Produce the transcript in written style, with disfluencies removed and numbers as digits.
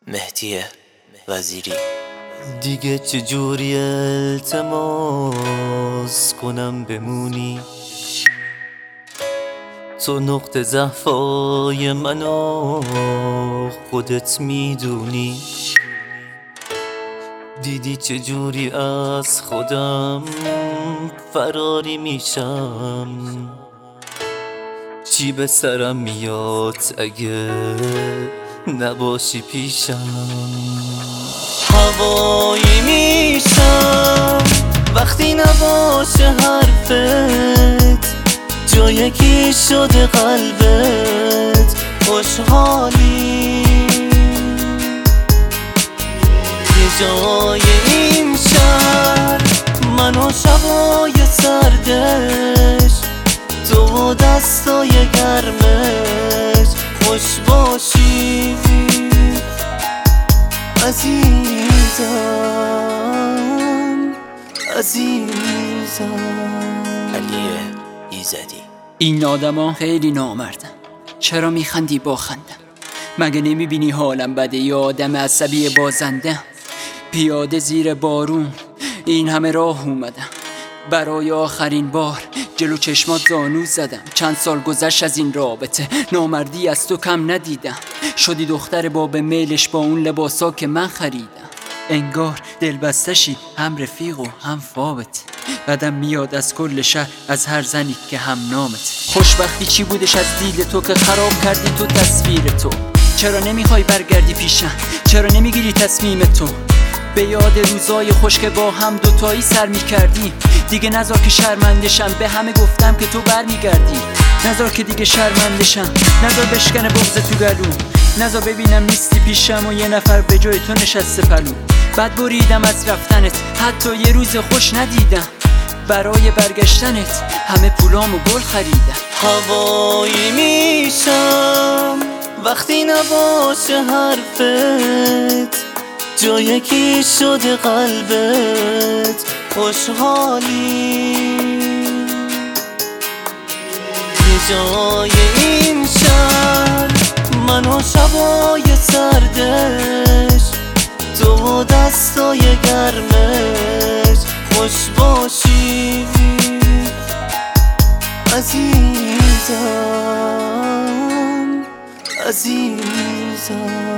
مهدی وزیری. دیگه چجوری التماس کنم بمونی؟ تو نقطه ضعفای منو خودت میدونی. دیدی چجوری از خودم فراری میشم؟ چی به سرم میاد اگه نباشی پیشم؟ هوایی میشم وقتی نباشه حرفت، جا یکی شده قلبت خوشحالی. یه جای این شهر من و شبای سردش، تو و دستای گرمش خوش باشی عزیزم عزیزم. علی ایزدی. این آدما خیلی نامردن، چرا میخندی با خندم؟ مگه نمیبینی حالم بده؟ یه آدم عصبی بازنده، پیاده زیر بارون این همه راه اومدم، برای آخرین بار جلو چشمات زانو زدم. چند سال گذشت از این رابطه، نامردی از تو کم ندیدم. شدی دختر باب میلش با اون لباسا که من خریدم. انگار دلبستشی، هم رفیق و هم فابت. بدم میاد از کل شهر، از هر زنی که هم نامت. خوشبختی چی بودش از دیل تو که خراب کردی تو تصویر تو؟ چرا نمیخوای برگردی پیشم؟ چرا نمیگیری تصمیم تو؟ به یاد روزای خوش که با هم دوتایی سر میکردیم. دیگه نذار که شرمندشم، به همه گفتم که تو برمیگردی. نذار که دیگه شرمندشم، نذار بشکنه بغض تو گلوم، نذار ببینم نیستی پیشم و یه نفر به جای تو نشسته پلو. بد بریدم از رفتنت، حتی یه روز خوش ندیدم. برای برگشتنت همه پولامو گل خریدم. هوایی میشم وقتی نباشه حرفت، جا یکی شده قلبت خوشحالی. یه جای این شهر من و شبای سردش، تو و دستای گرمش خوش باشی عزیزم عزیزم.